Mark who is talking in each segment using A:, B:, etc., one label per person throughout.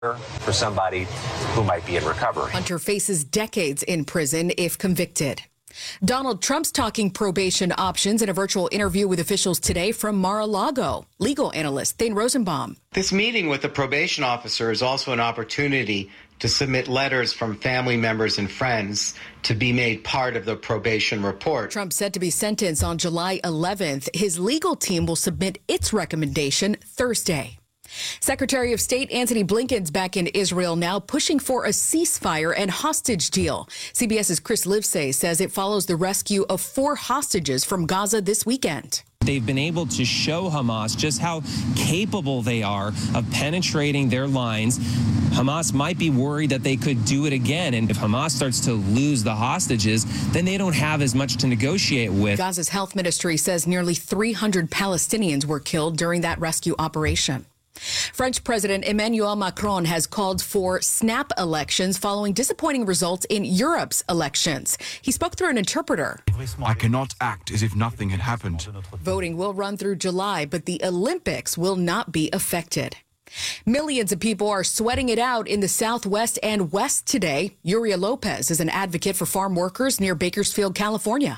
A: for somebody who might be in recovery.
B: Hunter faces decades in prison if convicted. Donald Trump's talking probation options in a virtual interview with officials today from Mar-a-Lago. Legal analyst Thane Rosenbaum.
C: This meeting with the probation officer is also an opportunity to submit letters from family members and friends to be made part of the probation report.
B: Trump said to be sentenced on July 11th. His legal team will submit its recommendation Thursday. Secretary of State Antony Blinken's back in Israel now, pushing for a ceasefire and hostage deal. CBS's Chris Livesay says it follows the rescue of 4 hostages from Gaza this weekend.
D: They've been able to show Hamas just how capable they are of penetrating their lines. Hamas might be worried that they could do it again. And if Hamas starts to lose the hostages, then they don't have as much to negotiate with.
B: Gaza's health ministry says nearly 300 Palestinians were killed during that rescue operation. French President Emmanuel Macron has called for snap elections following disappointing results in Europe's elections. He spoke through an interpreter.
E: I cannot act as if nothing had happened.
B: Voting will run through July, but the Olympics will not be affected. Millions of people are sweating it out in the Southwest and West today. Yuria Lopez is an advocate for farm workers near Bakersfield, California.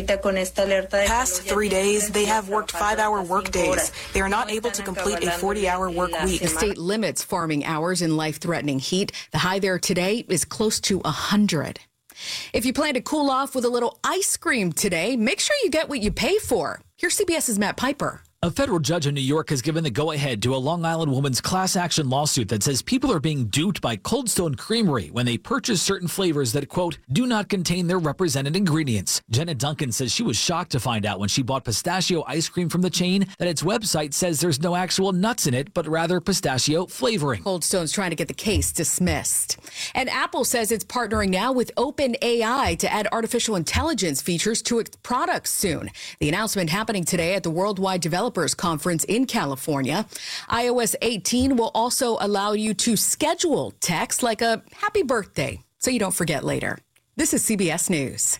F: Past 3 days, they have worked 5-hour work days. They are not able to complete a 40-hour work week.
B: The state limits farming hours in life-threatening heat. The high there today is close to 100. If you plan to cool off with a little ice cream today, make sure you get what you pay for. Here's CBS's Matt Piper.
G: A federal judge in New York has given the go-ahead to a Long Island woman's class action lawsuit that says people are being duped by Cold Stone Creamery when they purchase certain flavors that, quote, do not contain their represented ingredients. Jenna Duncan says she was shocked to find out when she bought pistachio ice cream from the chain that its website says there's no actual nuts in it, but rather pistachio flavoring.
B: Cold Stone's trying to get the case dismissed. And Apple says it's partnering now with OpenAI to add artificial intelligence features to its products soon. The announcement happening today at the Worldwide Developers Conference in California. iOS 18 will also allow you to schedule text like a happy birthday so you don't forget later. This is CBS News.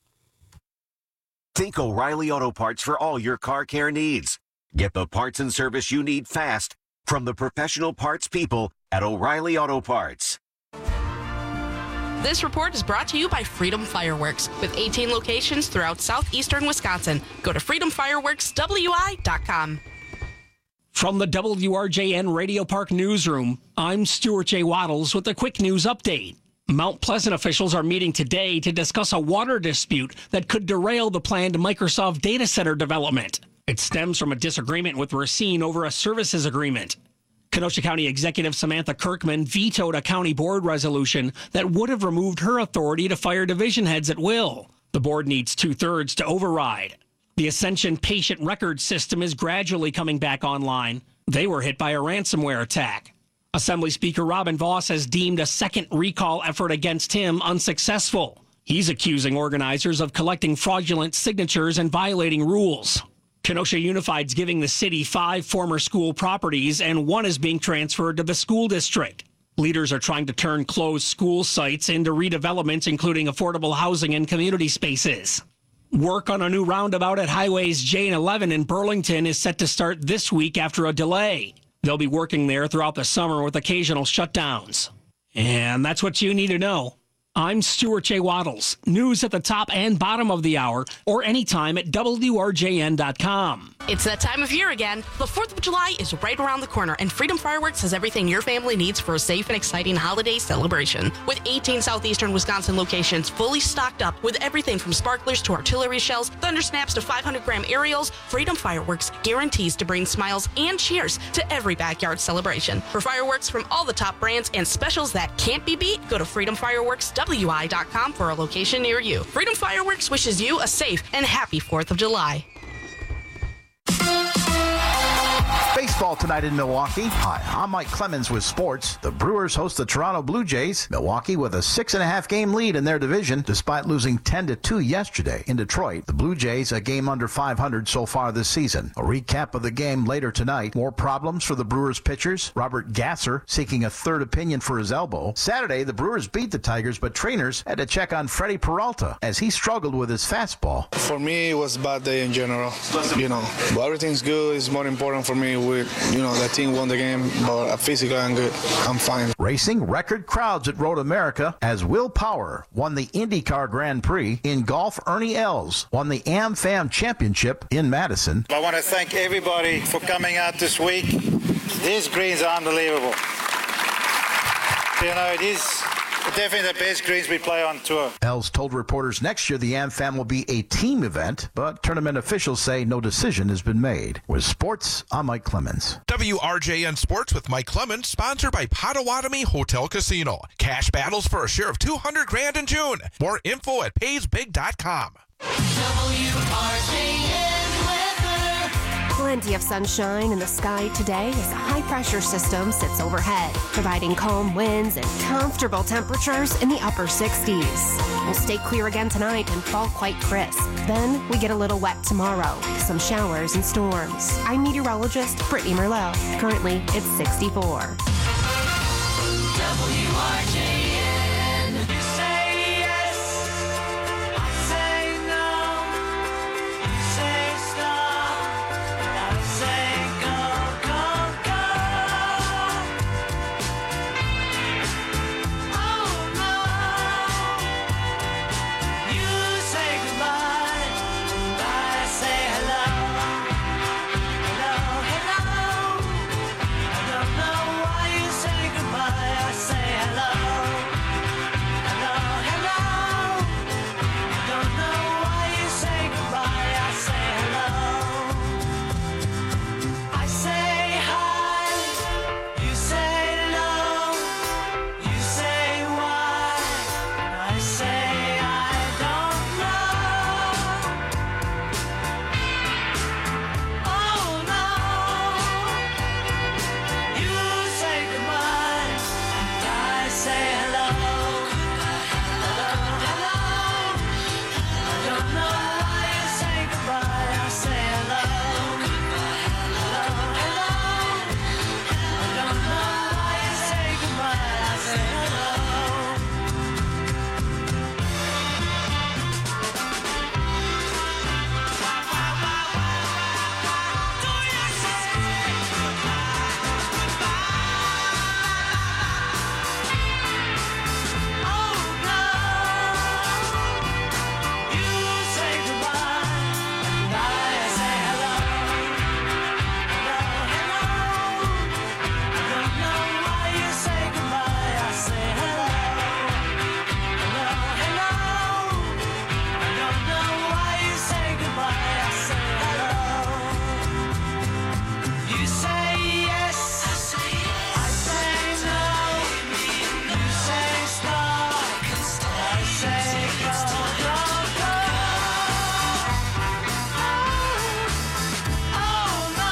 H: Think O'Reilly Auto Parts for all your car care needs. Get the parts and service you need fast from the professional parts people at O'Reilly Auto Parts.
I: This report is brought to you by Freedom Fireworks, with 18 locations throughout southeastern Wisconsin. Go to freedomfireworkswi.com.
J: From the WRJN Radio Park Newsroom, I'm Stuart J. Waddles with a quick news update. Mount Pleasant officials are meeting today to discuss a water dispute that could derail the planned Microsoft data center development. It stems from a disagreement with Racine over a services agreement. Kenosha County Executive Samantha Kirkman vetoed a county board resolution that would have removed her authority to fire division heads at will. The board needs 2/3 to override. The Ascension patient record system is gradually coming back online. They were hit by a ransomware attack. Assembly Speaker Robin Voss has deemed a second recall effort against him unsuccessful. He's accusing organizers of collecting fraudulent signatures and violating rules. Kenosha Unified's giving the city 5 former school properties, and 1 is being transferred to the school district. Leaders are trying to turn closed school sites into redevelopments, including affordable housing and community spaces. Work on a new roundabout at Highways J and 11 in Burlington is set to start this week after a delay. They'll be working there throughout the summer with occasional shutdowns. And that's what you need to know. I'm Stuart J. Waddles. News at the top and bottom of the hour, or anytime at WRJN.com.
I: It's that time of year again. The 4th of July is right around the corner, and Freedom Fireworks has everything your family needs for a safe and exciting holiday celebration. With 18 southeastern Wisconsin locations fully stocked up with everything from sparklers to artillery shells, thunder snaps to 500-gram aerials, Freedom Fireworks guarantees to bring smiles and cheers to every backyard celebration. For fireworks from all the top brands and specials that can't be beat, go to freedomfireworkswi.com for a location near you. Freedom Fireworks wishes you a safe and happy 4th of July.
K: Baseball tonight in Milwaukee. Hi, I'm Mike Clemens with sports. The Brewers host the Toronto Blue Jays. Milwaukee with a 6.5 game lead in their division, despite losing 10-2 yesterday in Detroit. The Blue Jays a game under 500 so far this season. A recap of the game later tonight. More problems for the Brewers pitchers. Robert Gasser seeking a third opinion for his elbow. Saturday, the Brewers beat the Tigers, but trainers had to check on Freddie Peralta as he struggled with his fastball.
L: For me, it was a bad day in general. But everything's good. It's more important for me. good. The team won the game, but physically I'm good. I'm fine.
K: Racing record crowds at Road America as Will Power won the IndyCar Grand Prix. In golf, Ernie Els won the AmFam Championship in Madison.
M: I want to thank everybody for coming out this week. These greens are unbelievable. It is definitely the best greens we play on tour.
K: Els told reporters next year the AmFam will be a team event, but tournament officials say no decision has been made. With sports, I'm Mike Clemens.
N: WRJN Sports with Mike Clemens, sponsored by Potawatomi Hotel Casino. Cash battles for a share of $200,000 in June. More info at paysbig.com.
O: WRJN weather. Plenty of sunshine in the sky today as a high-pressure system sits overhead, providing calm winds and comfortable temperatures in the upper 60s. We'll stay clear again tonight and fall quite crisp. Then we get a little wet tomorrow, some showers and storms. I'm meteorologist Brittany Merlot. Currently, it's 64.
P: WRJN. You say yes, I say no. You say stop, and I say go, go, go. Oh no. You say goodbye, and I say hello. Hello, hello. I don't know why you say goodbye. I say hello. Hello, hello. I don't know why you say goodbye. I say hello. I say hi. You say no. You say why. And I say I don't know. Oh no. You say goodbye, and I say hello. Hello, hello. I don't know why you say goodbye. I say hello. Hello, hello. I don't know why you say goodbye. I say hello. You say yes, I say no. You say stop, I say go, go, go. Oh no.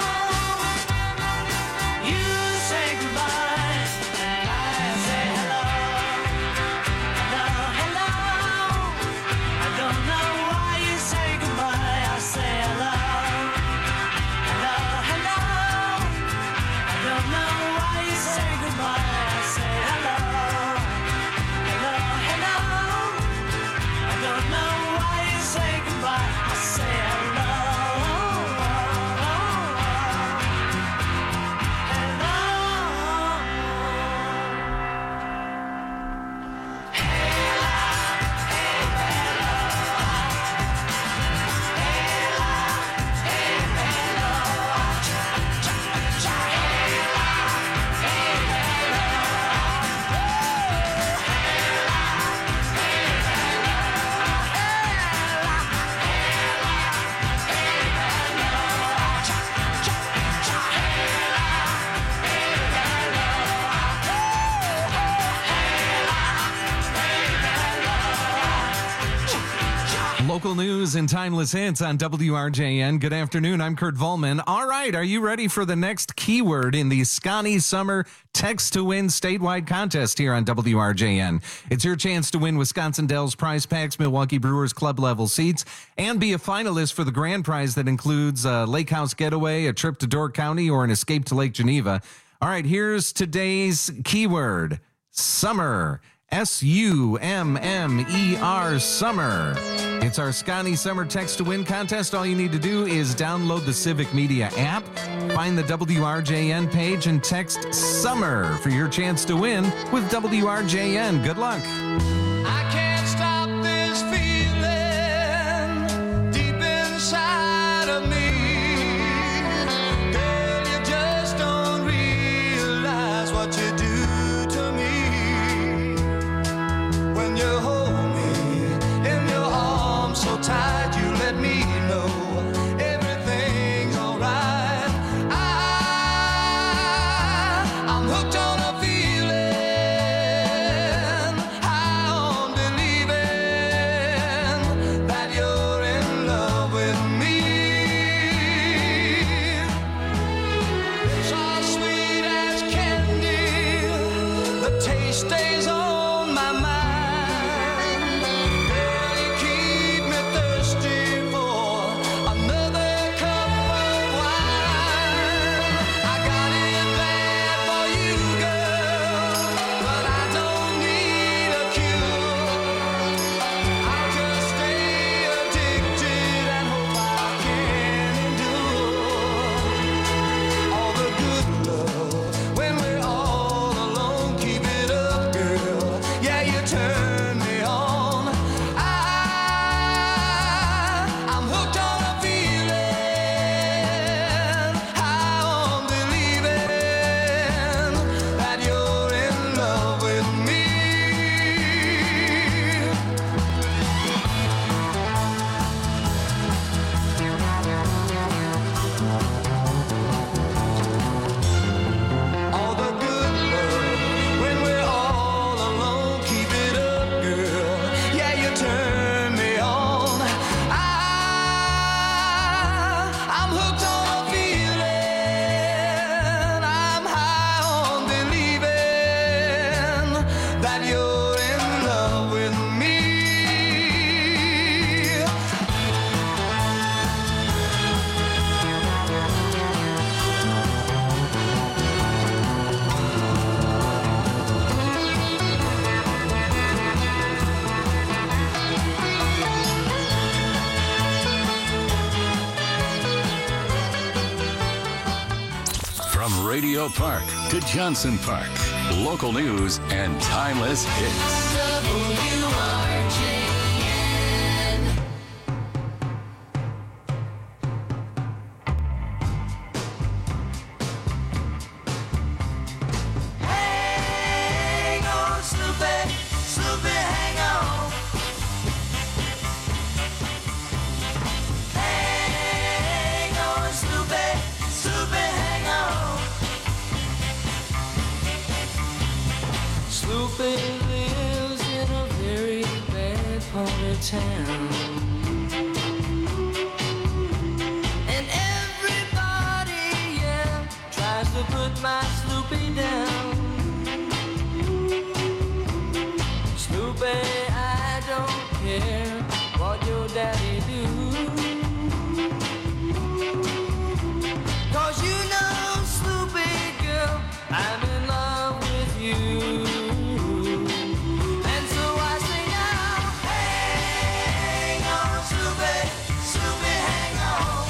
P: You say goodbye, and I say hello. Hello, hello. I don't know why you say goodbye. I say hello. Hello, hello. I don't know why you say goodbye. I say hello. Hello, hello. I don't know why you say goodbye. I say hello.
Q: Local news and timeless hits on WRJN. Good afternoon. I'm Kurt Volman. All right. Are you ready for the next keyword in the Scotty Summer Text to Win statewide contest here on WRJN? It's your chance to win Wisconsin Dells prize packs, Milwaukee Brewers club level seats, and be a finalist for the grand prize that includes a lake house getaway, a trip to Door County, or an escape to Lake Geneva. All right. Here's today's keyword: summer. SUMMER, summer. It's our Scotty Summer Text to Win contest. All you need to do is download the Civic Media app, find the WRJN page, and text SUMMER for your chance to win with WRJN. Good luck.
P: I can't stop this feeling deep inside of me. Girl, you just don't realize what you do to me. When you hold me in your arms so tight, you let me know everything's alright. I'm hooked on a feeling, high on believing that you're in love with me. It's all sweet as candy, the taste stays on my mind. Girl, you keep me thirsty for another cup of wine. I got it bad for you, girl, but I don't need a cure. I'll just stay addicted and hope I can endure all the good love when we're all alone. Keep it up, girl. Yeah, you turn me on. I'm hooked on a feeling, high on believing that you're in love with me. All the good love when we're all alone. Keep it up, girl. Yeah, you turn me on. I'm hooked on a feeling. I'm high on believing that you're in love with me.
R: From Radio Park to Johnson Park, local news and timeless hits.
P: Hang on, Snoopy, Snoopy, hang on. Hang on, Snoopy, Snoopy, hang on. Snoopy lives in a very bad part of town. And everybody, yeah, tries to put my Snoopy down. Snoopy, I don't care what your daddy do. 'Cause you know, Snoopy girl, I'm in love with you. And so I say now, hang on, Snoopy, Snoopy, hang on.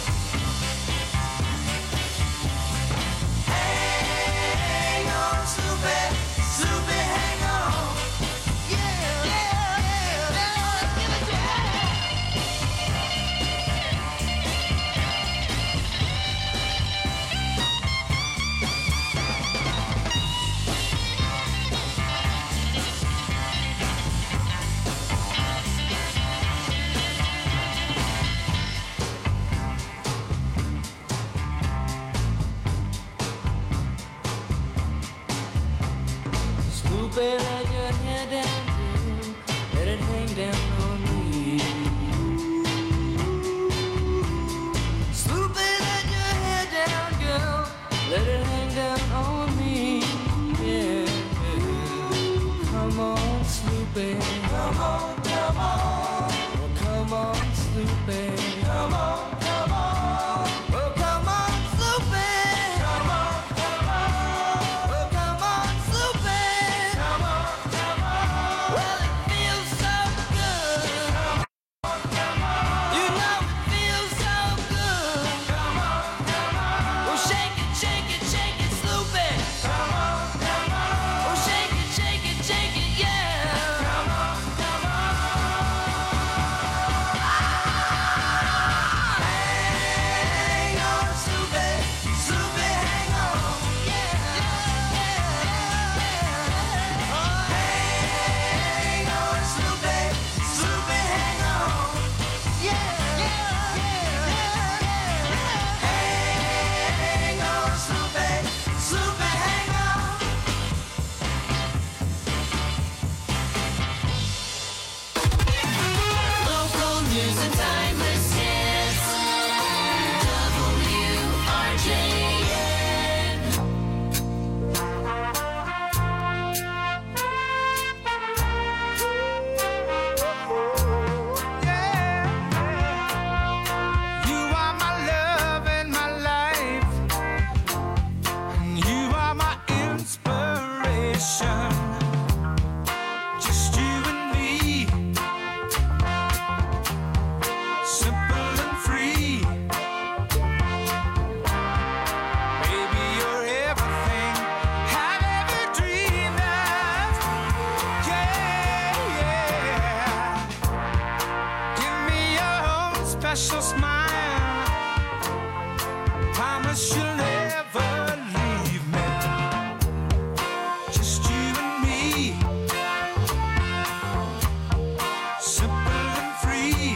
P: Hang on, Snoopy, Snoopy, hang on. Yeah, yeah, yeah, yeah, give it to me. Snoopy, let your hair down, girl. Let it hang down on me. Snoopy, let your hair down, girl. Let it hang down on me. Yeah. Come on, Snoopy. Come on, come on. Oh, come on, Snoopy. Come on, come on. Oh, come on, Snoopy. Come on, come on. Oh, come on, Snoopy. Come on, come on. Just you and me, simple and free. Baby, you're everything I've ever dreamed of. Yeah, yeah. Give me your own special smile. Promise you'll never leave me. Just you and me, simple and free.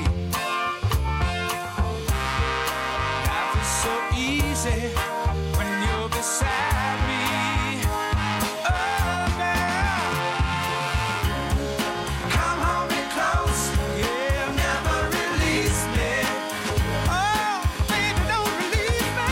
P: Life is so easy when you're beside me. Oh, girl, come hold me close, yeah, never release me. Oh, baby, don't release me.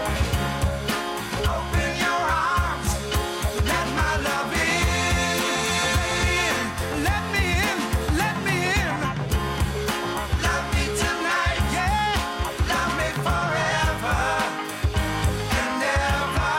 P: Open your arms, let my love in. Let me in, let me in. Love me tonight, yeah. Love me forever and ever.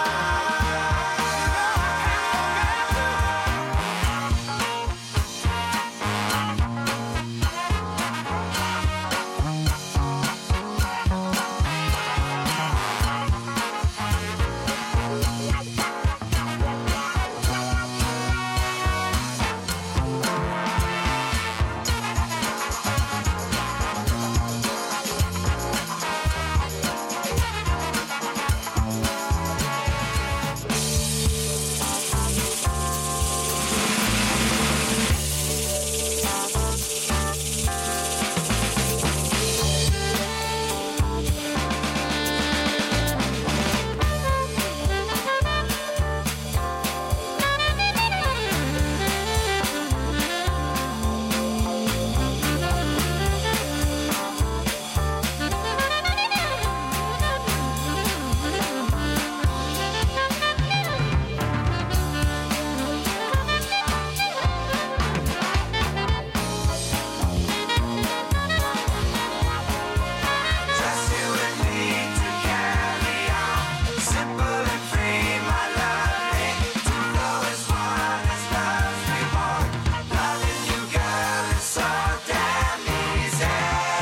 P: Just you and me to carry on, simple and free, my lovely. To know as one as loves me more. Loving you, girl, is so damn easy.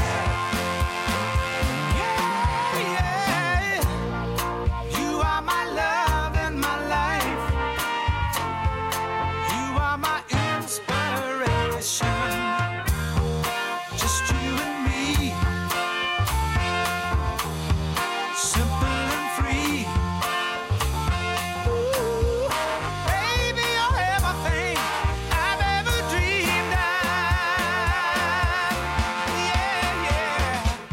P: Yeah, yeah. You are my love and my life. You are my inspiration. Just you and me, simple and free. Ooh, baby, you're everything I've ever dreamed of. Yeah, yeah.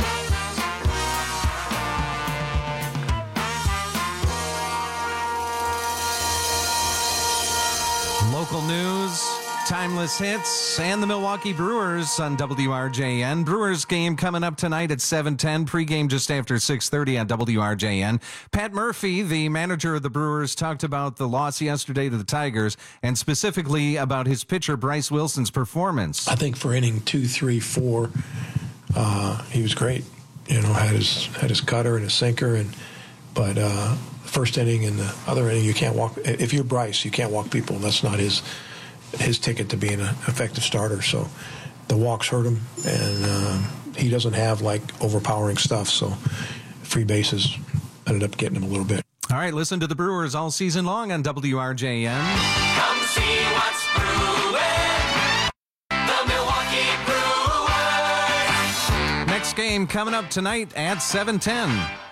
Q: Local news, timeless hits, and the Milwaukee Brewers on WRJN. Brewers game coming up tonight at 7:10. Pregame just after 6:30 on WRJN. Pat Murphy, the manager of the Brewers, talked about the loss yesterday to the Tigers and specifically about his pitcher Bryce Wilson's performance.
S: I think for inning 2, 3, 4, he was great. You know, had his cutter and his sinker, but the first inning and the other inning, you can't walk. If you're Bryce, you can't walk people. That's not his ticket to being an effective starter. So the walks hurt him, and he doesn't have like overpowering stuff. So free bases ended up getting him a little bit.
Q: All right, listen to the Brewers all season long on WRJN.
P: Come see what's brewing. The Milwaukee Brewers.
Q: Next game coming up tonight at 7:10.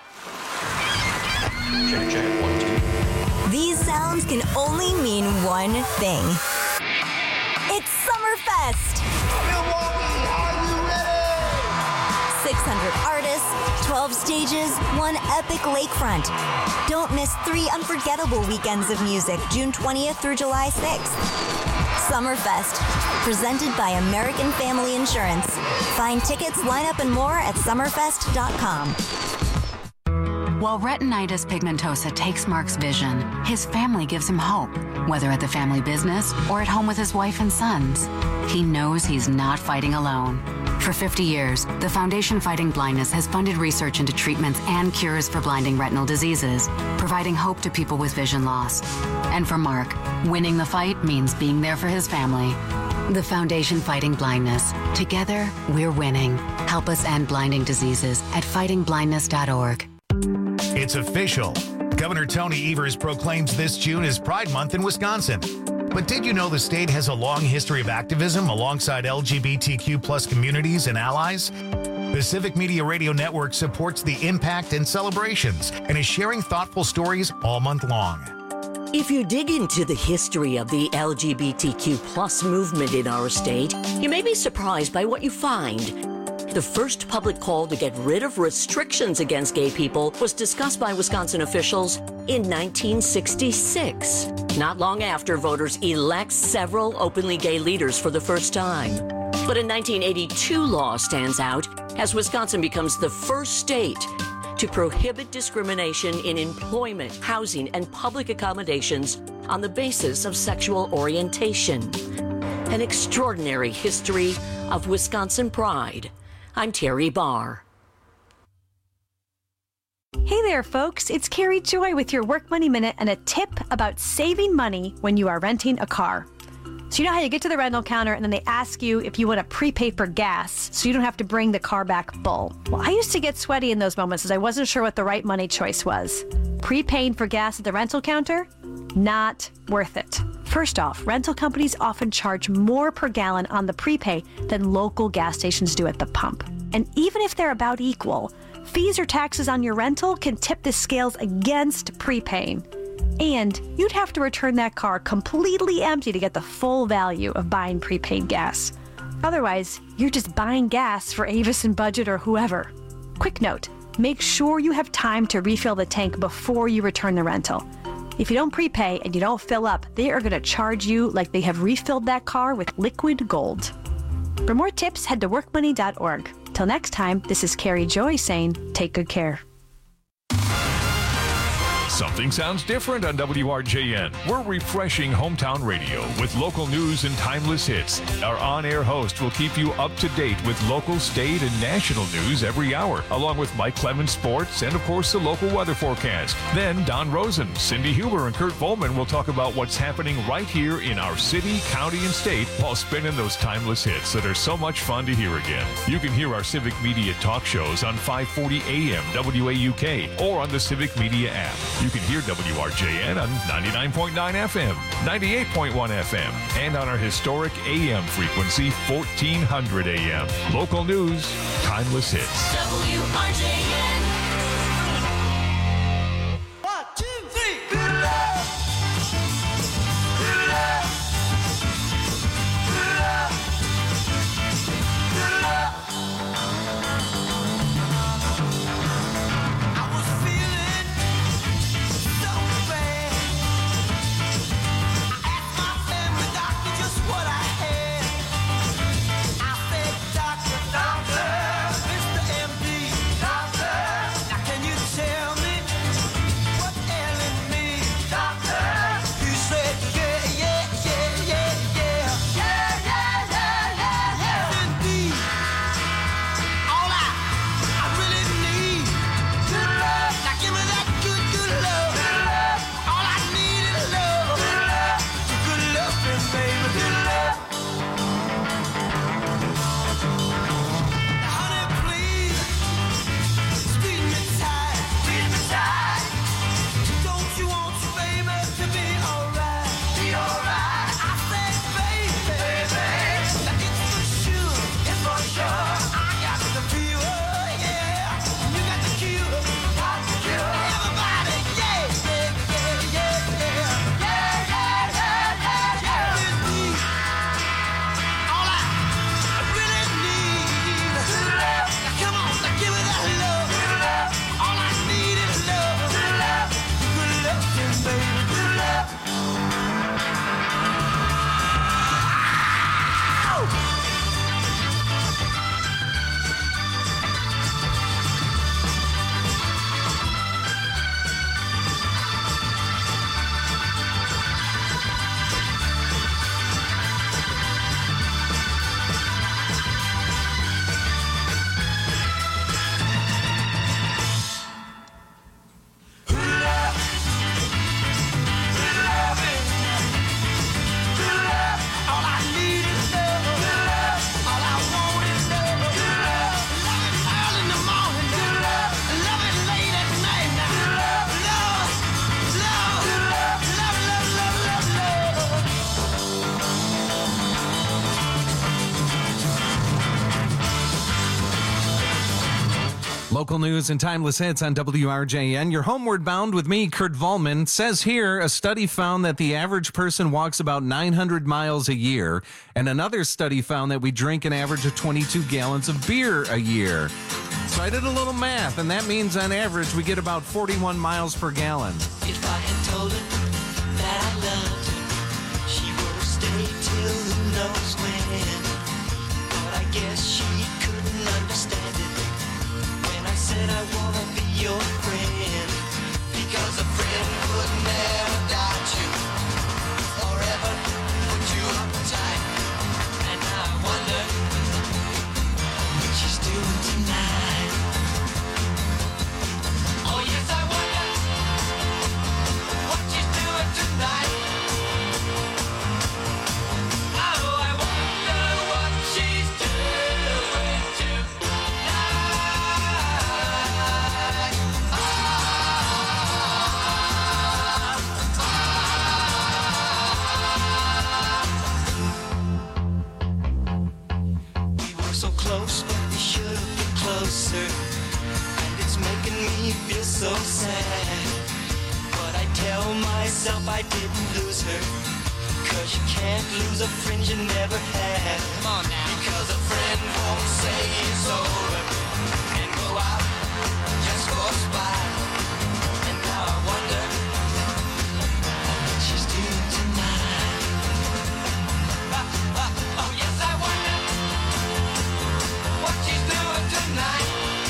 A: Check, check, 1, 2.
T: These sounds can only mean one thing. It's Summerfest!
P: Milwaukee, are you ready?
T: 600 artists, 12 stages, one epic lakefront. Don't miss 3 unforgettable weekends of music, June 20th through July 6th. Summerfest, presented by American Family Insurance. Find tickets, lineup, and more at summerfest.com.
U: While retinitis pigmentosa takes Mark's vision, his family gives him hope, whether at the family business or at home with his wife and sons. He knows he's not fighting alone. For 50 years, the Foundation Fighting Blindness has funded research into treatments and cures for blinding retinal diseases, providing hope to people with vision loss. And for Mark, winning the fight means being there for his family. The Foundation Fighting Blindness. Together, we're winning. Help us end blinding diseases at fightingblindness.org.
V: It's official. Governor Tony Evers proclaims this June as Pride Month in Wisconsin. But did you know the state has a long history of activism alongside LGBTQ plus communities and allies? The Civic Media Radio Network supports the impact and celebrations and is sharing thoughtful stories all month long.
W: If you dig into the history of the LGBTQ plus movement in our state, you may be surprised by what you find. The first public call to get rid of restrictions against gay people was discussed by Wisconsin officials in 1966, not long after voters elect several openly gay leaders for the first time. But a 1982 law stands out as Wisconsin becomes the first state to prohibit discrimination in employment, housing, and public accommodations on the basis of sexual orientation. An extraordinary history of Wisconsin pride. I'm Terry Barr.
X: Hey there, folks. It's Carrie Joy with your Work Money Minute and a tip about saving money when you are renting a car. So you know how you get to the rental counter and then they ask you if you want to prepay for gas so you don't have to bring the car back full. Well, I used to get sweaty in those moments as I wasn't sure what the right money choice was. Prepaying for gas at the rental counter? Not worth it. First off, rental companies often charge more per gallon on the prepay than local gas stations do at the pump. And even if they're about equal, fees or taxes on your rental can tip the scales against prepaying. And you'd have to return that car completely empty to get the full value of buying prepaid gas. Otherwise, you're just buying gas for Avis and Budget or whoever. Quick note, make sure you have time to refill the tank before you return the rental. If you don't prepay and you don't fill up, they are going to charge you like they have refilled that car with liquid gold. For more tips, head to workmoney.org. Till next time, this is Carrie Joy saying, take good care.
Y: Something sounds different on WRJN. We're refreshing hometown radio with local news and timeless hits. Our on-air host will keep you up to date with local, state, and national news every hour, along with Mike Clemens Sports and, of course, the local weather forecast. Then Don Rosen, Cindy Huber, and Kurt Volman will talk about what's happening right here in our city, county, and state while spinning those timeless hits that are so much fun to hear again. You can hear our Civic Media talk shows on 540 AM WAUK or on the Civic Media app. You can hear WRJN on 99.9 FM, 98.1 FM, and on our historic AM frequency, 1400 AM. Local news, timeless hits.
P: WRJN. 1, 2, 3. Good luck. Good luck. Good luck. Good luck. I was feeling so bad. I asked my family doctor just what I had. I said, Doctor, Mr. MD, Doctor.
Q: Local news and timeless hits on WRJN. You're homeward bound with me, Kurt Volman. Says here, a study found that the average person walks about 900 miles a year, and another study found that we drink an average of 22 gallons of beer a year. So I did a little math, and that means on average we get about 41 miles per gallon.
P: If I had told her that I loved her, she would have stayed till who knows when. But I guess she couldn't understand it when I said I wanna be your friend. Because a friend would never doubt you or ever put you uptight. And now I wonder what she's doing tonight. Oh yes, I wonder what she's doing tonight. Oh, I wonder what she's doing tonight. We were so close, but we should have been closer. And it's making me feel so sad. But I tell myself I didn't lose her. 'Cause you can't lose a friend you never had. Come on now. Because a friend won't say it's over and go out just for a spot. And now I wonder what she's doing tonight. Oh yes, I wonder what she's doing tonight.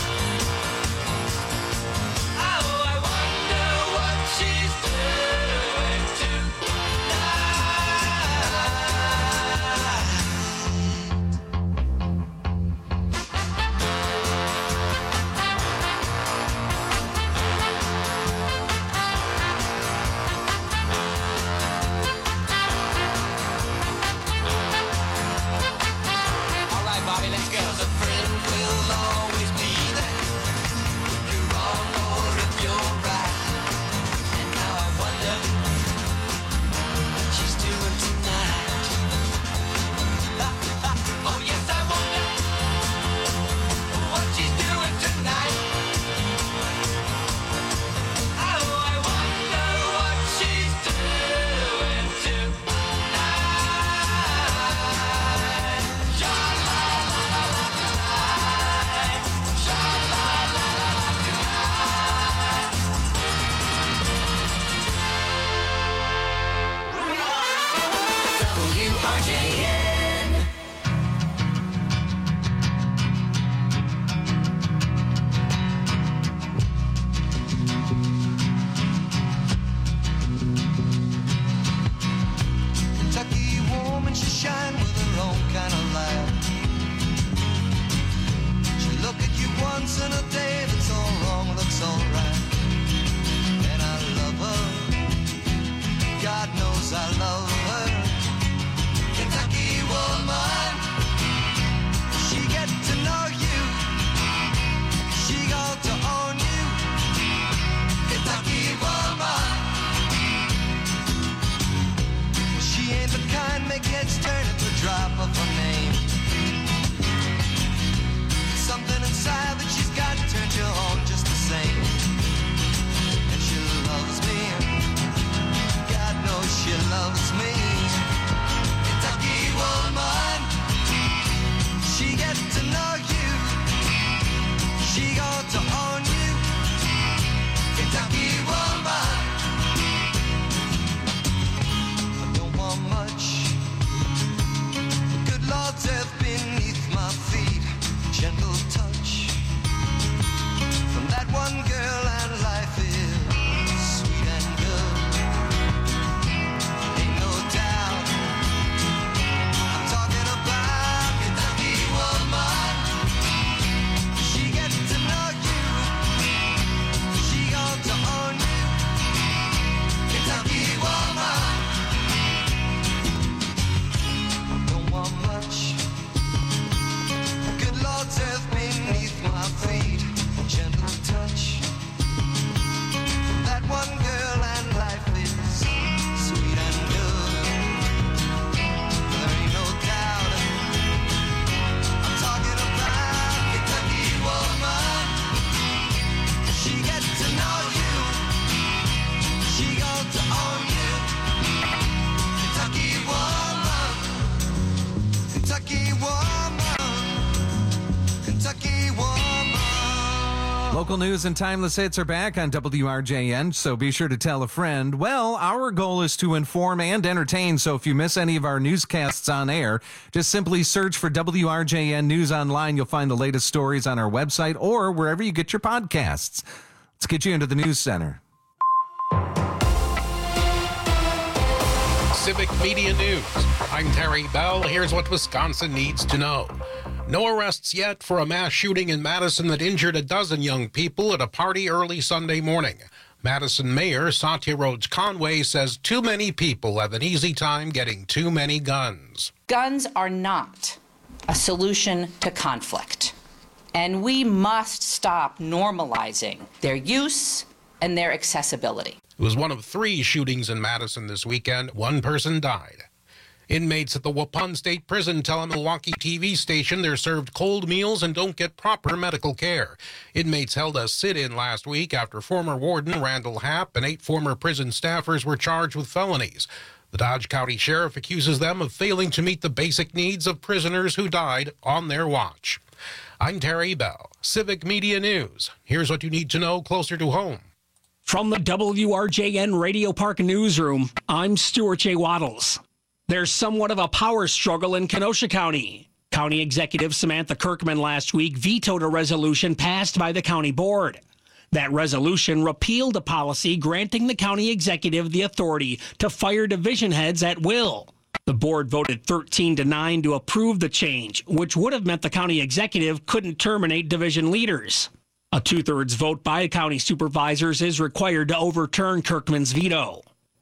P: Oh, I wonder what she's doing tonight. All right, Bobby, let's go. 'Cause a friend will always be there. If you're wrong or if you're right. And now I wonder what she's doing tonight. Oh yes, I wonder what she's doing tonight. Oh, I wonder what she's doing tonight. Sha-la-la-la-la-la-la. WRJN. Kentucky woman, she shine with her own kind of light. She look at you once in a day, that's all wrong, looks all right. And I love her, God knows I love her. Kentucky woman, she get to know you, she got to own you. Kentucky woman, she ain't the kind make heads turn at the drop of her name. Something inside that she's got turns you on just the same. And she loves me, God knows she loves me. Kentucky woman, she get to know you, she got to own you. Kentucky woman, I don't want much, good Lord, have
Q: Local news and timeless hits are back on WRJN, so be sure to tell a friend. Well, our goal is to inform and entertain, so if you miss any of our newscasts on air, just simply search for WRJN News Online. You'll find the latest stories on our website or wherever you get your podcasts. Let's get you into the News Center.
C: Civic Media News. I'm Terry Bell. Here's what Wisconsin needs to know. No arrests yet for a mass shooting in Madison that injured a dozen young people at a party early Sunday morning. Madison Mayor Satya Rhodes Conway says too many people have an easy time getting too many guns.
D: Guns are not a solution to conflict, and we must stop normalizing their use and their accessibility.
C: It was one of 3 shootings in Madison this weekend. 1 person died. Inmates at the Waupun State Prison tell a Milwaukee TV station they're served cold meals and don't get proper medical care. Inmates held a sit-in last week after former warden Randall Happ and 8 former prison staffers were charged with felonies. The Dodge County Sheriff accuses them of failing to meet the basic needs of prisoners who died on their watch. I'm Terry Bell, Civic Media News. Here's what you need to know closer to home.
J: From the WRJN Radio Park newsroom, I'm Stuart J. Waddles. There's somewhat of a power struggle in Kenosha County. County Executive Samantha Kirkman last week vetoed a resolution passed by the county board. That resolution repealed a policy granting the county executive the authority to fire division heads at will. The board voted 13-9 to approve the change, which would have meant the county executive couldn't terminate division leaders. A 2/3 vote by county supervisors is required to overturn Kirkman's veto.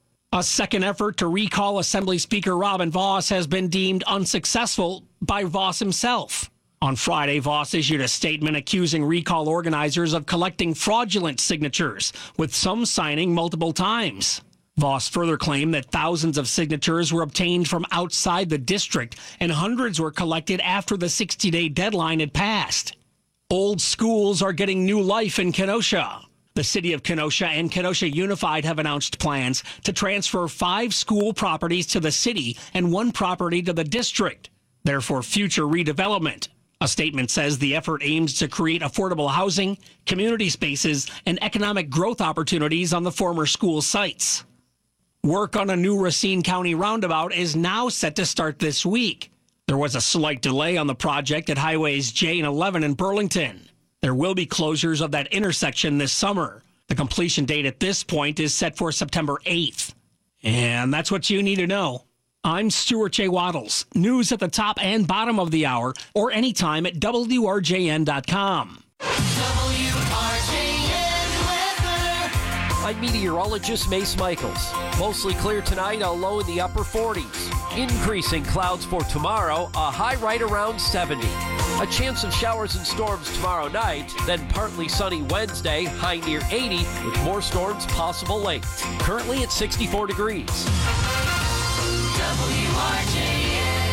J: A second effort to recall Assembly Speaker Robin Vos has been deemed unsuccessful by Vos himself. On Friday, Vos issued a statement accusing recall organizers of collecting fraudulent signatures, with some signing multiple times. Vos further claimed that thousands of signatures were obtained from outside the district and hundreds were collected after the 60-day deadline had passed. Old schools are getting new life in Kenosha. The city of Kenosha and Kenosha Unified have announced plans to transfer 5 school properties to the city and 1 property to the district. They're for future redevelopment. A statement says the effort aims to create affordable housing, community spaces, and economic growth opportunities on the former school sites. Work on a new Racine County roundabout is now set to start this week. There was a slight delay on the project at Highways J and 11 in Burlington. There will be closures of that intersection this summer. The completion date at this point is set for September 8th. And that's what you need to know. I'm Stuart J. Waddles. News at the top and bottom of the hour or anytime at WRJN.com.
E: I'm meteorologist Mace Michaels. Mostly clear tonight, a low in the upper 40s. Increasing clouds for tomorrow, a high right around 70. A chance of showers and storms tomorrow night, then partly sunny Wednesday, high near 80, with more storms possible late. Currently at 64 degrees.
P: WRJN.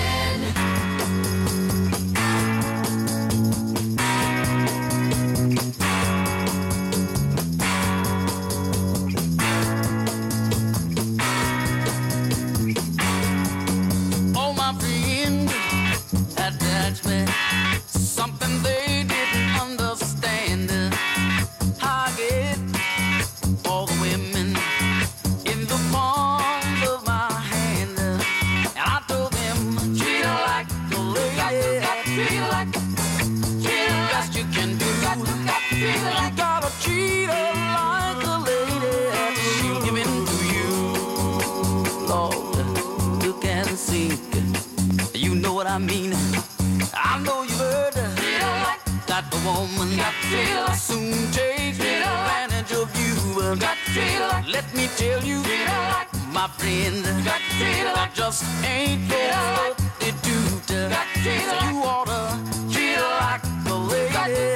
F: Oh, my friend had touched me. Something they didn't understand. I get all the women in the palms of my hand. And I told them, treat her like a lady. Treat her like the best you can do. You gotta treat her like a lady. She'll give in to you, Lord. Look and see. You know what I mean. I know you heard that the woman soon take advantage of you. Let me tell you, my friend, that just ain't what they do. So you oughta treat her like a lady.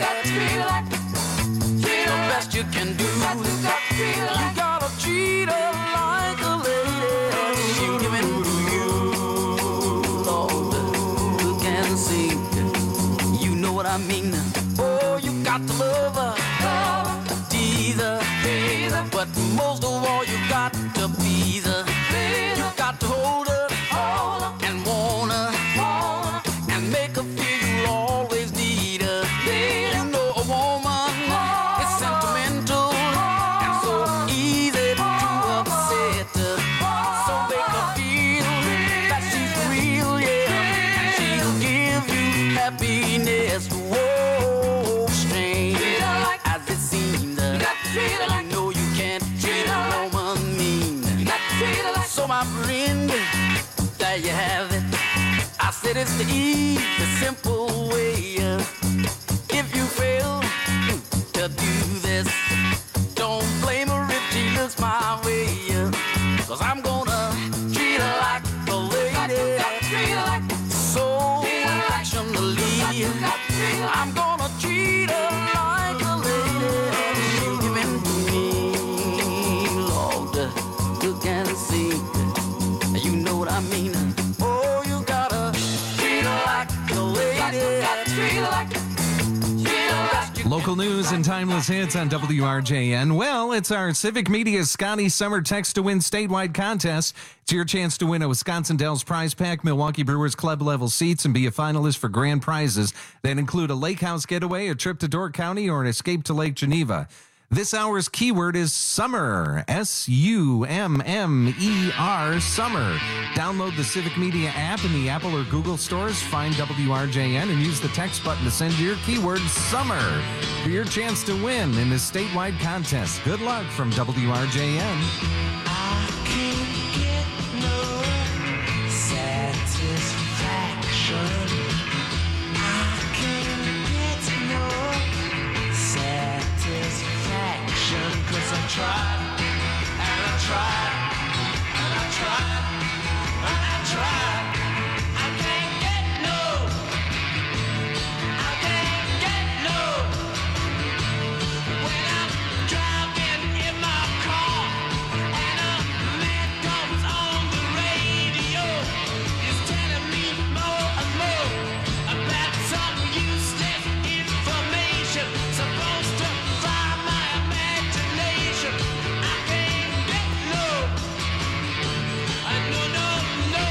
F: The best you can do. You gotta treat her like a lady. She'll give in to you, Lord. Look and see. You know what I mean. Oh, you got to love her, tease her, but most of all, you got to please her. You got to hold her and want her and make her feel you always need her. You know a woman is have it. I said it's the easy, simple way. If you fail to do this, don't blame her if she looks my way. 'Cause I'm gonna treat her like a lady, so affectionately. I'm gonna treat her like a lady. She's giving me, Lord, look and see. You know what I mean? Oh, you gotta treat her like a lady. Treat her like
Q: Local news and timeless hits on WRJN. Well, it's our Civic Media Scotty Summer Text to Win statewide contest. It's your chance to win a Wisconsin Dells prize pack, Milwaukee Brewers club level seats, and be a finalist for grand prizes that include a lake house getaway, a trip to Door County, or an escape to Lake Geneva. This hour's keyword is summer, S-U-M-M-E-R, summer. Download the Civic Media app in the Apple or Google stores, find WRJN, and use the text button to send your keyword summer for your chance to win in this statewide contest. Good luck from WRJN.
P: I can't get no satisfaction. I can't get no satisfaction. 'Cause I tried, and I tried, and I tried, and I tried. I can't get no, I can't get no. When I'm driving in my car and a man comes on the radio, is telling me more and more about some useless information supposed to fire my imagination. I can't get no, no, no, no.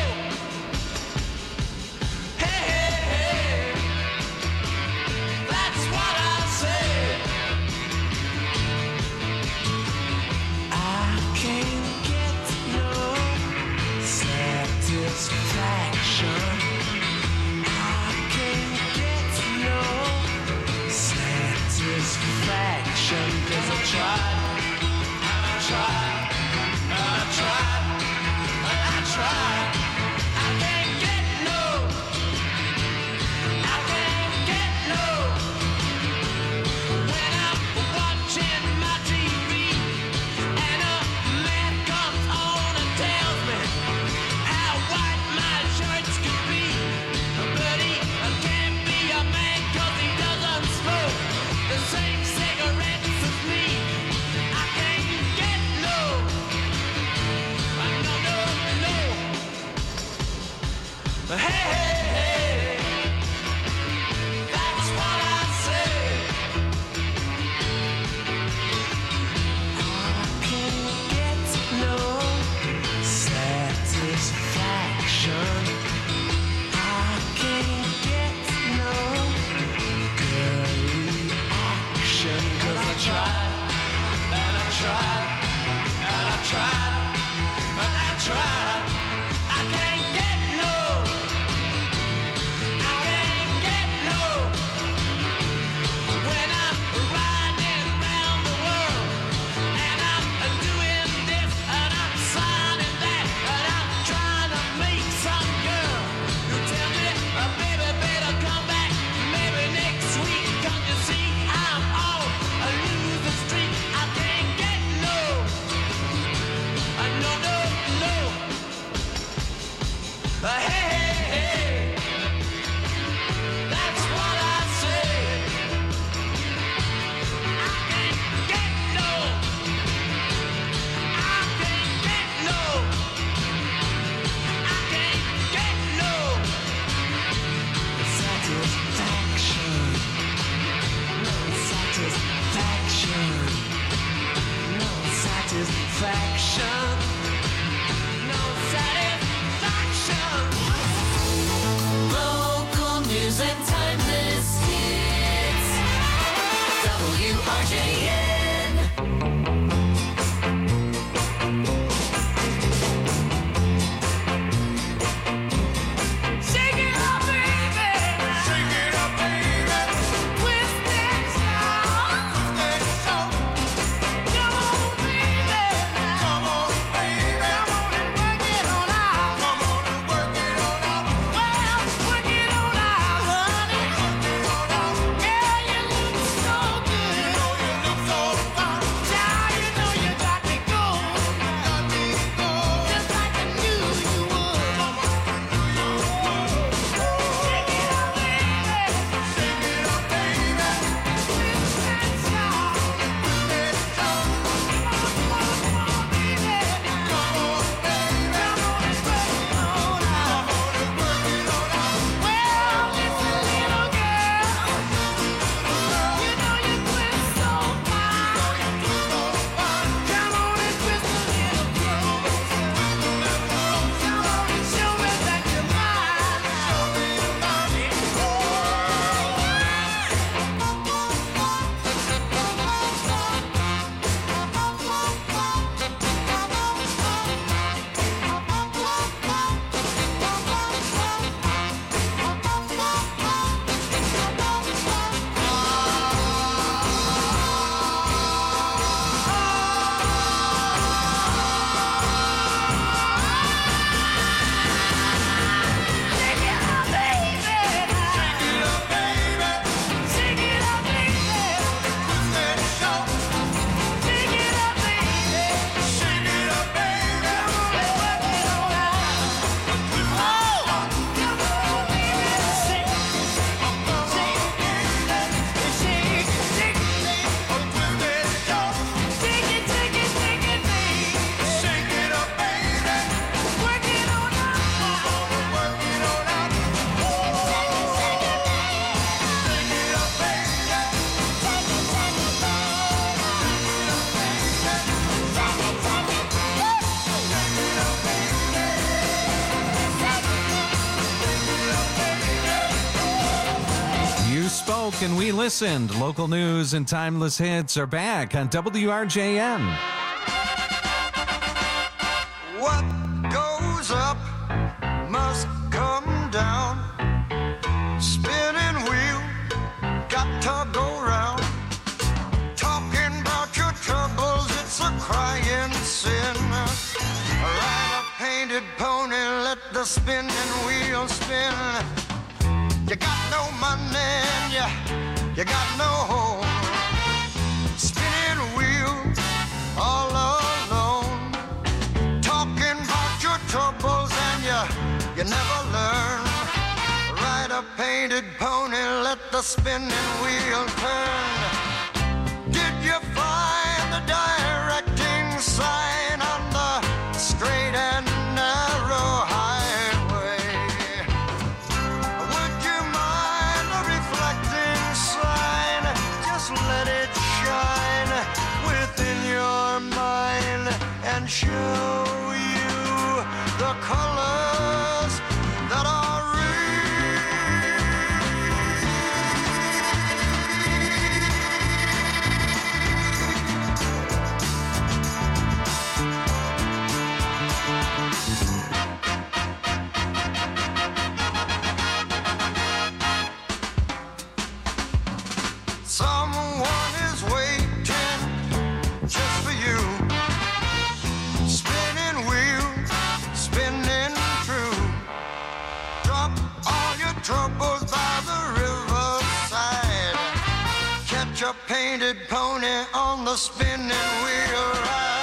P: Hey, hey, hey, that's what I said. I can't get no satisfaction. I can't get no satisfaction. 'Cause I tried, and I tried, and I tried, and I tried. I can't get no, I can't get no. When I'm watching my TV and a man comes on and tells me how white my shirts could be, but he can't be a man 'cause he doesn't smoke the same cigarettes as me. I can't get no, no, no, no. Hey, hey, hey, that's what I said. I can't get no satisfaction. I can't get no good reaction. 'Cause I tried, and I tried, and I tried, and I tried. I can't get no,
Q: back and we listened. Local news and timeless hits are back on WRJN.
B: What goes up must come down. Spinning wheel, got to go round. Talking about your troubles, it's a crying sin. Ride a painted pony, let the spinning wheel spin. You got no money and you got no home. Spinning wheel, all alone. Talking about your troubles and you never learn. Ride a painted pony, let the spinning wheel turn. Did you find the directing sign on the straight and narrow highway? Would you mind a reflecting sign? Just let it shine within your mind and show you the colors that are real. Someone is waiting just for you. Spinning wheel, spinning true. Drop all your troubles by the riverside. Catch a painted pony on the spinning wheel ride.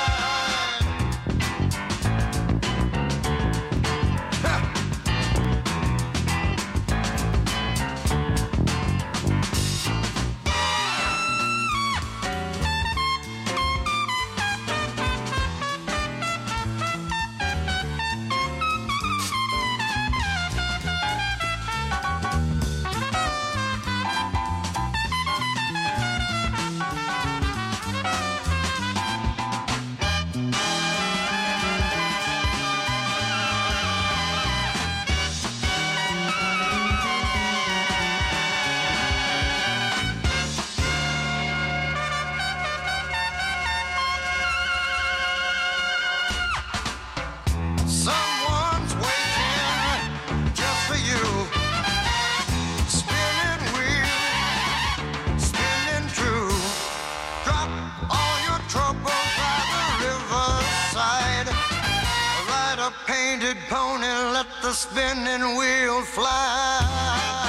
B: Someone's waiting just for you. Spinning wheel, spinning true. Drop all your troubles by the riverside. Ride a painted pony, let the spinning wheel fly.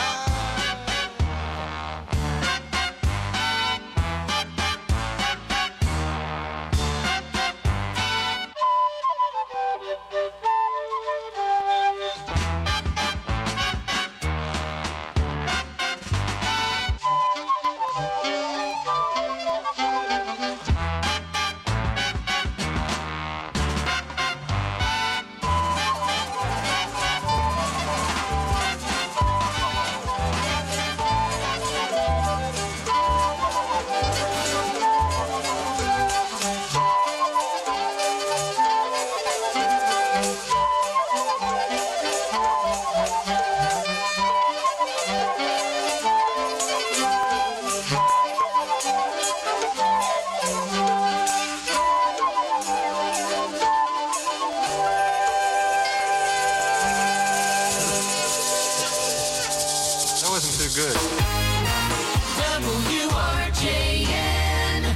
A: That wasn't too good.
P: WRJN.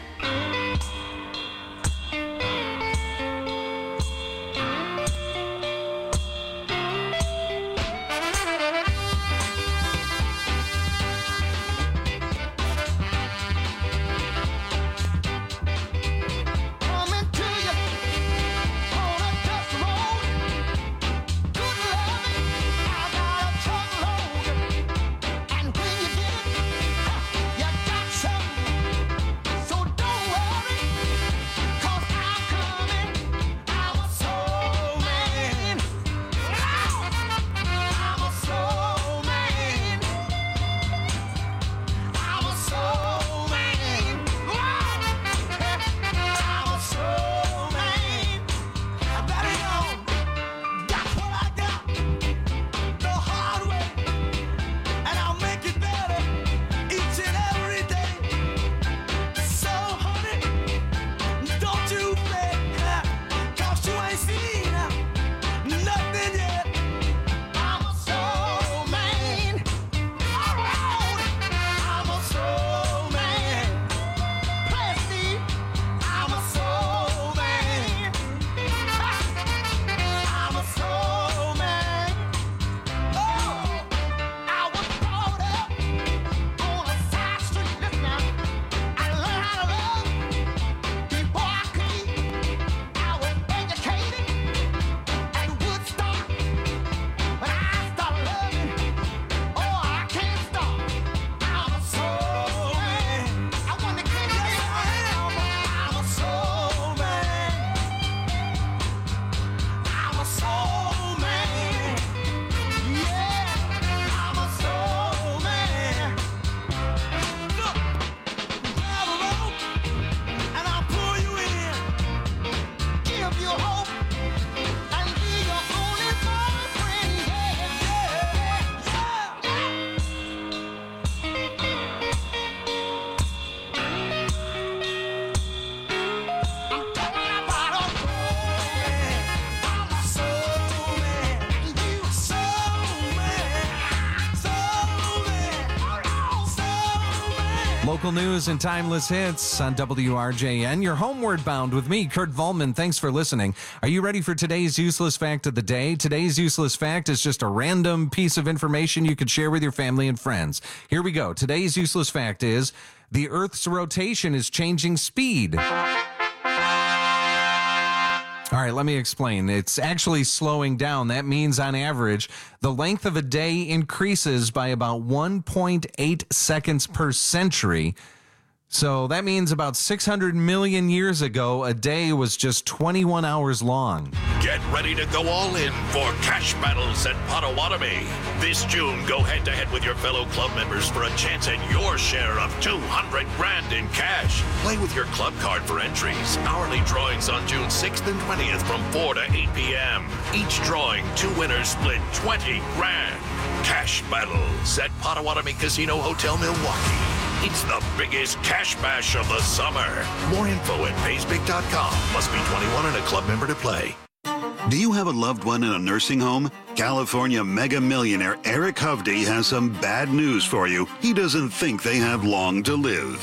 B: Coming to you on a dust road. Good loving, I got a truckload. And when you get it,
Q: Local news and timeless hits on WRJN. You're homeward bound with me, Kurt Volman. Thanks for listening. Are you ready for today's useless fact of the day? Today's useless fact is just a random piece of information you could share with your family and friends. Here we go. Today's useless fact is the Earth's rotation is changing speed. All right, let me explain. It's actually slowing down. That means, on average, the length of a day increases by about 1.8 seconds per century. So that means about 600 million years ago, a day was just 21 hours long.
G: Get ready to go all in for cash battles at Potawatomi. This June, go head-to-head with your fellow club members for a chance at your share of $200 grand in cash. Play with your club card for entries. Hourly drawings on June 6th and 20th from 4 to 8 p.m. Each drawing, 2 winners split 20 grand. Cash battles at Potawatomi Casino Hotel, Milwaukee. It's the biggest cash bash of the summer. More info at paysbig.com. Must be 21 and a club member to play.
H: Do you have a loved one in a nursing home? California mega millionaire Eric Hovde has some bad news for you. He doesn't think they have long to live.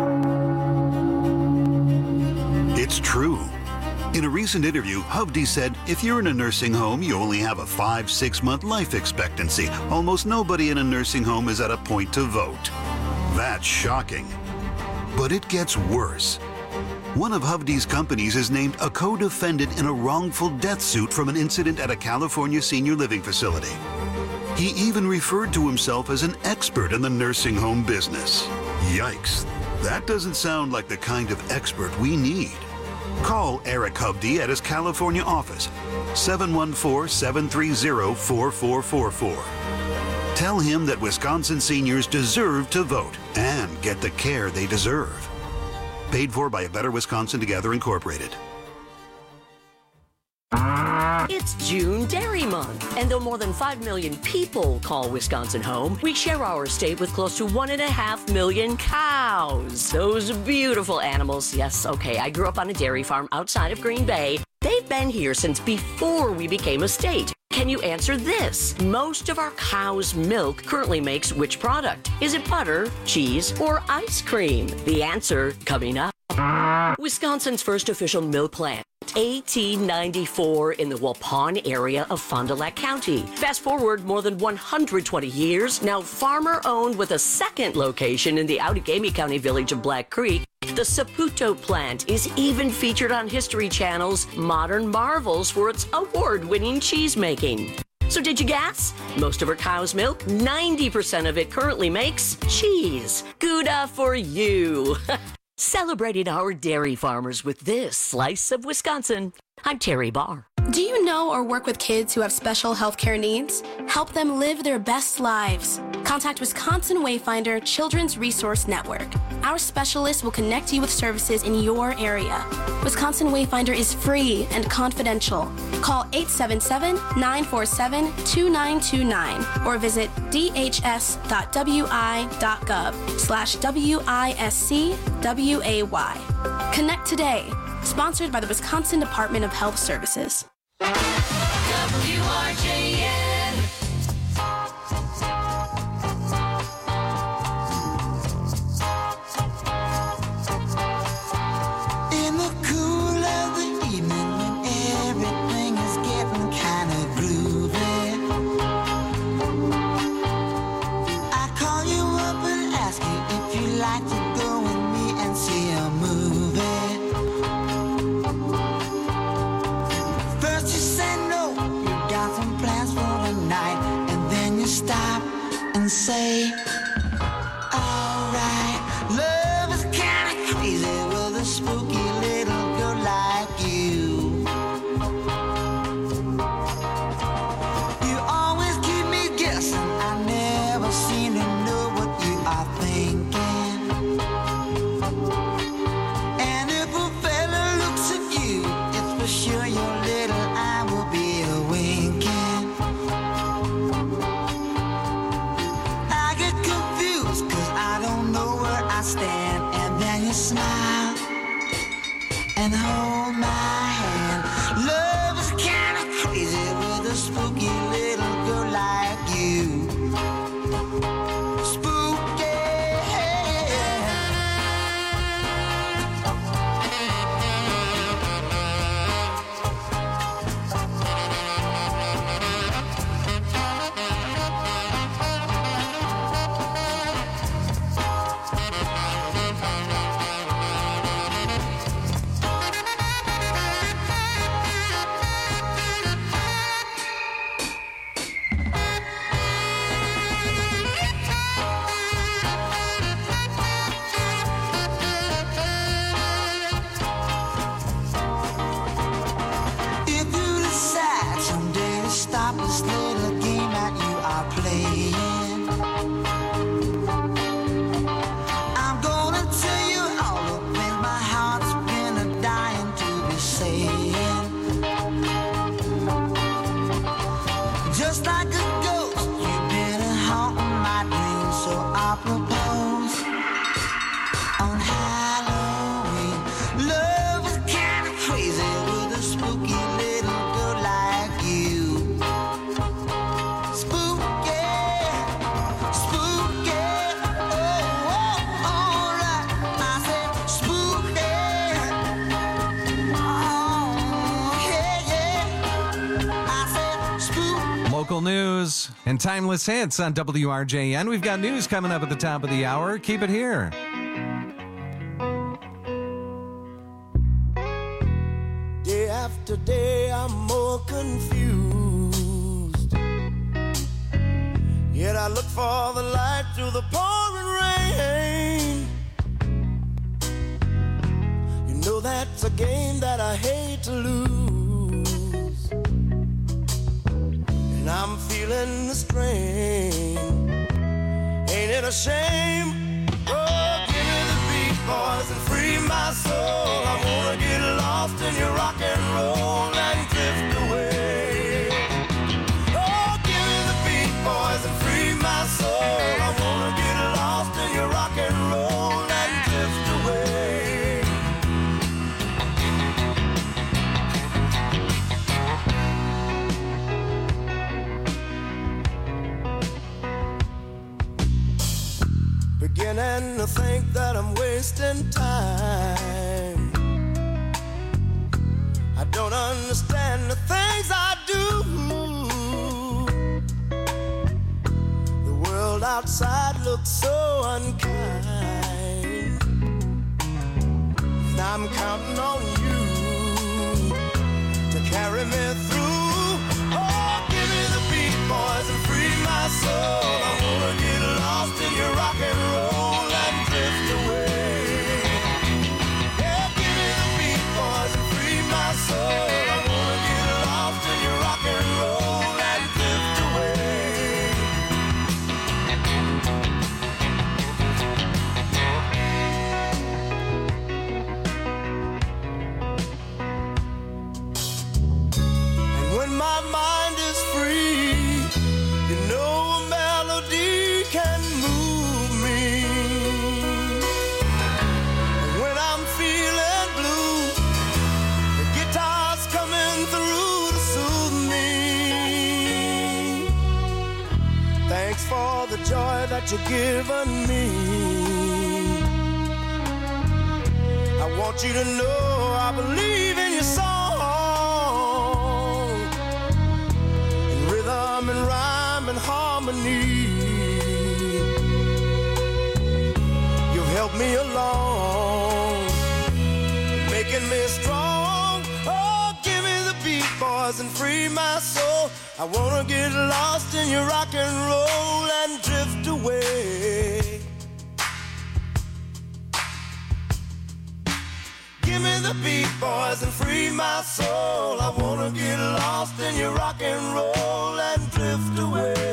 H: It's true. In a recent interview, Hovde said, if you're in a nursing home, you only have a 5-6 month life expectancy. Almost nobody in a nursing home is at a point to vote. That's shocking. But it gets worse. One of Hovde's companies is named a co-defendant in a wrongful death suit from an incident at a California senior living facility. He even referred to himself as an expert in the nursing home business. Yikes. That doesn't sound like the kind of expert we need. Call Eric Hovde at his California office, 714-730-4444. Tell him that Wisconsin seniors deserve to vote and get the care they deserve. Paid for by A Better Wisconsin Together Incorporated.
W: It's June Dairy Month, and though more than 5 million people call Wisconsin home, we share our state with close to 1.5 million cows. Those beautiful animals. Yes, okay, I grew up on a dairy farm outside of Green Bay. They've been here since before we became a state. Can you answer this? Most of our cow's milk currently makes which product? Is it butter, cheese, or ice cream? The answer coming up. Wisconsin's first official milk plant. 1894 in the Waupun area of Fond du Lac County. Fast forward more than 120 years, now farmer-owned with a second location in the Outagamie County village of Black Creek. The Saputo plant is even featured on History Channel's Modern Marvels for its award-winning cheese making. So did you guess? Most of our cow's milk, 90% of it currently makes cheese. Gouda for you. Celebrating our dairy farmers with this slice of Wisconsin. I'm Terry Barr.
I: Do you know or work with kids who have special healthcare needs? Help them live their best lives. Contact Wisconsin Wayfinder Children's Resource Network. Our specialists will connect you with services in your area. Wisconsin Wayfinder is free and confidential. Call 877-947-2929 or visit dhs.wi.gov/WISCWAY. Connect today. Sponsored by the Wisconsin Department of Health Services.
P: WRJN.
B: In the cool of the evening when everything is getting kind of groovy, I call you up and ask you if you'd like to go with me and see a movie. First you say no, you got some plans for the night, and then you stop and say, alright, love is kinda crazy with a spooky little girl like you. You always keep me guessing, I never seem to know what you are thinking. And if a fella looks at you, it's for sure your little eye will be a winking. I get
Q: Local news and timeless hits on WRJN. We've got news coming up at the top of the hour. Keep it here.
K: Day after day, I'm more confused. Yet I look for the light through the pouring rain. You know that's a game that I hate to lose. And I'm feeling the strain. Ain't it a shame? Oh, give me the beat, boys, and free my soul. I wanna get lost in your rock and roll and drift away. Oh, give me the beat, boys, and free my soul. I wanna get lost in your rock and roll and drift away. Beginning to think that I'm wasting time. I don't understand the things I do. The world outside looks so unkind. And I'm counting on you to carry me through. Oh, give me the beat, boys, and free my soul. I wanna get lost in your rock and roll and drift away. Yeah, give me the beat, boys, and free my soul. I wanna get lost in your rock and roll and drift away. And when my mind is free, you know a melody can move me. And when I'm feeling blue, the guitar's coming through to soothe me. Thanks for the joy that you've given me. I want you to know I believe in your song, in rhythm and rhyme and harmony. You've helped me along, making me strong. Oh, give me the beat, boys, and free my soul. I wanna get lost in your rock and roll and drift away. Give me the beat, boys, and free my soul. I wanna get lost in your rock and roll and drift away.